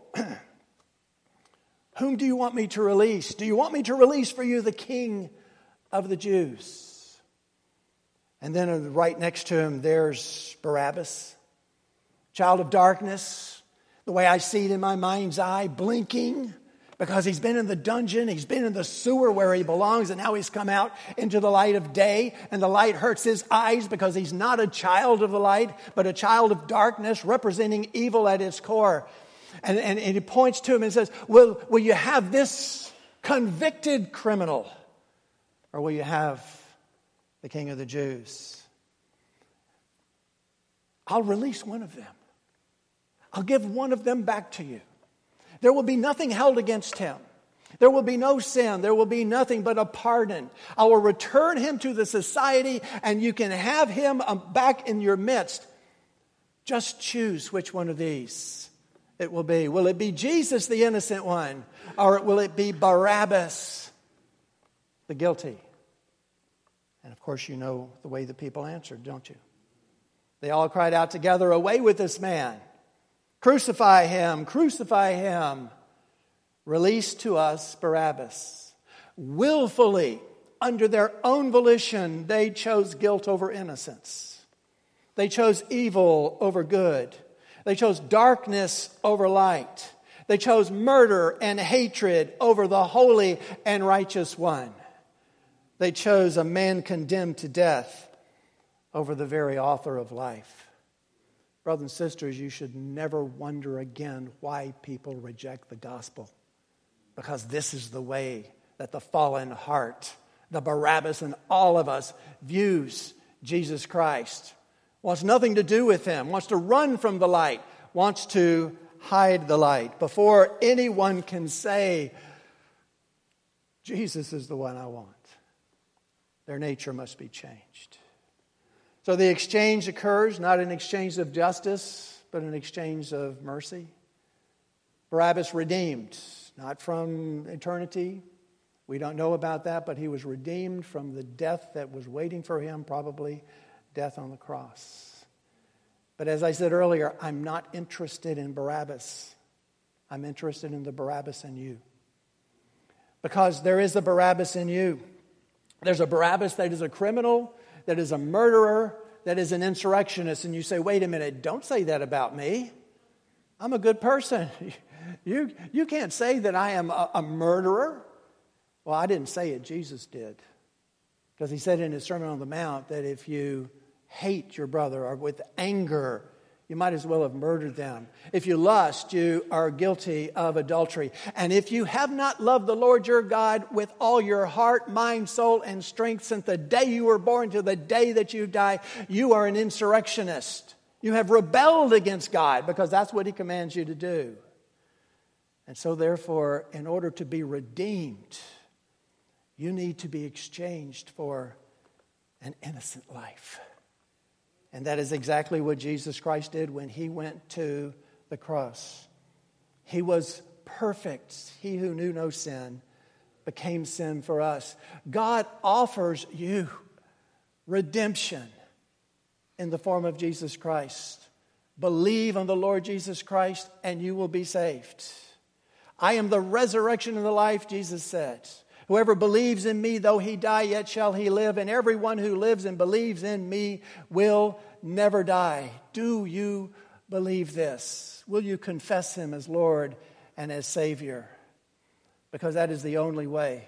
"Whom do you want me to release? Do you want me to release for you the King of the Jews?" And then right next to him, there's Barabbas, child of darkness, the way I see it in my mind's eye, blinking because he's been in the dungeon, he's been in the sewer where he belongs, and now he's come out into the light of day, and the light hurts his eyes because he's not a child of the light, but a child of darkness, representing evil at its core. And, and, and he points to him and says, will, will you have this convicted criminal, or will you have the King of the Jews? I'll release one of them. I'll give one of them back to you. There will be nothing held against him. There will be no sin. There will be nothing but a pardon. I will return him to the society, and you can have him back in your midst. Just choose which one of these it will be. Will it be Jesus, the innocent one? Or will it be Barabbas, the guilty? And of course you know the way the people answered, don't you? They all cried out together, "Away with this man! Crucify him! Crucify him! Release to us Barabbas." Willfully, under their own volition, they chose guilt over innocence. They chose evil over good. They chose darkness over light. They chose murder and hatred over the holy and righteous one. They chose a man condemned to death over the very author of life. Brothers and sisters, you should never wonder again why people reject the gospel. Because this is the way that the fallen heart, the Barabbas in all of us, views Jesus Christ. Wants nothing to do with him, wants to run from the light, wants to hide the light. Before anyone can say, Jesus is the one I want, their nature must be changed. So the exchange occurs, not an exchange of justice, but an exchange of mercy. Barabbas redeemed, not from eternity. We don't know about that, but he was redeemed from the death that was waiting for him, probably death on the cross. But as I said earlier, I'm not interested in Barabbas. I'm interested in the Barabbas in you. Because there is a Barabbas in you. There's a Barabbas that is a criminal, that is a murderer, that is an insurrectionist. And you say, wait a minute, don't say that about me. I'm a good person. You, you can't say that I am a, a murderer. Well, I didn't say it. Jesus did. Because he said in his Sermon on the Mount that if you hate your brother or with anger, you might as well have murdered them. If you lust, you are guilty of adultery. And if you have not loved the Lord your God with all your heart, mind, soul, and strength since the day you were born to the day that you die, you are an insurrectionist. You have rebelled against God because that's what he commands you to do. And so therefore, in order to be redeemed, you need to be exchanged for an innocent life. And that is exactly what Jesus Christ did when he went to the cross. He was perfect. He who knew no sin became sin for us. God offers you redemption in the form of Jesus Christ. Believe on the Lord Jesus Christ and you will be saved. I am the resurrection and the life, Jesus said. Whoever believes in me, though he die, yet shall he live. And everyone who lives and believes in me will never die. Do you believe this? Will you confess him as Lord and as Savior? Because that is the only way.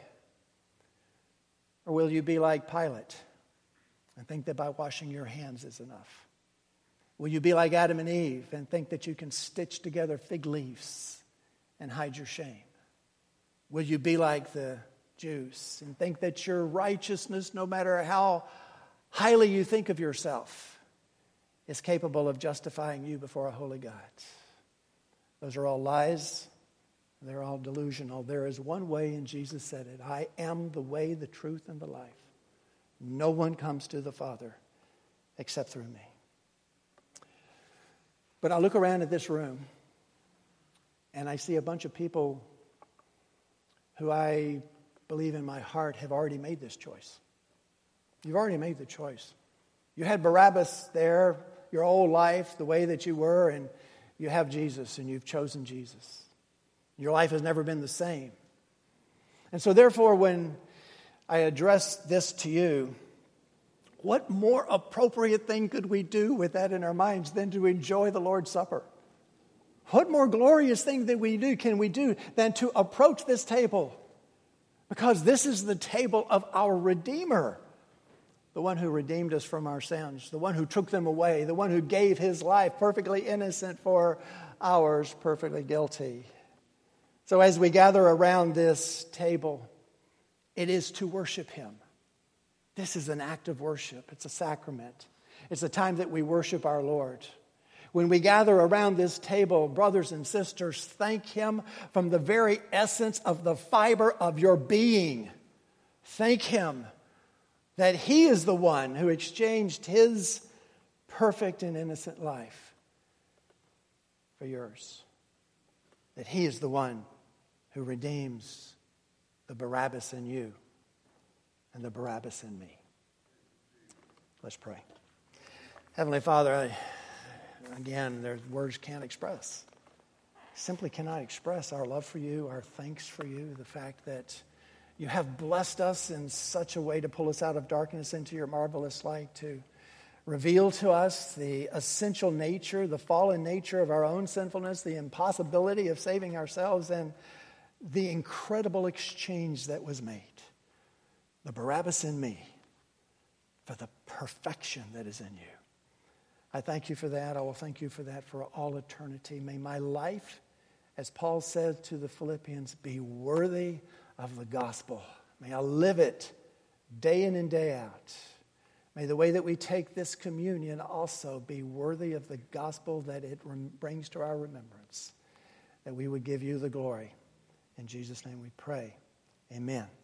Or will you be like Pilate and think that by washing your hands is enough? Will you be like Adam and Eve and think that you can stitch together fig leaves and hide your shame? Will you be like the Jews and think that your righteousness, no matter how highly you think of yourself, is capable of justifying you before a holy God? Those are all lies. They're all delusional. There is one way, and Jesus said it. I am the way, the truth, and the life. No one comes to the Father except through me. But I look around at this room, and I see a bunch of people who I believe in my heart have already made this choice. You've already made the choice. You had Barabbas there, your whole life, the way that you were, and you have Jesus, and you've chosen Jesus. Your life has never been the same. And so therefore, when I address this to you, what more appropriate thing could we do with that in our minds than to enjoy the Lord's Supper? What more glorious thing that we do can we do than to approach this table? Because this is the table of our Redeemer, the one who redeemed us from our sins, the one who took them away, the one who gave his life perfectly innocent for ours perfectly guilty. So as we gather around this table, it is to worship him. This is an act of worship. It's a sacrament. It's a time that we worship our Lord. When we gather around this table, brothers and sisters, thank him from the very essence of the fiber of your being. Thank him that he is the one who exchanged his perfect and innocent life for yours. That he is the one who redeems the Barabbas in you and the Barabbas in me. Let's pray. Heavenly Father, I Again, their words can't express. Simply cannot express our love for you, our thanks for you, the fact that you have blessed us in such a way to pull us out of darkness into your marvelous light, to reveal to us the essential nature, the fallen nature of our own sinfulness, the impossibility of saving ourselves, and the incredible exchange that was made. the Barabbas in me for the perfection that is in you. I thank you for that. I will thank you for that for all eternity. May my life, as Paul said to the Philippians, be worthy of the gospel. May I live it day in and day out. May the way that we take this communion also be worthy of the gospel that it brings to our remembrance, that we would give you the glory. In Jesus' name we pray. Amen.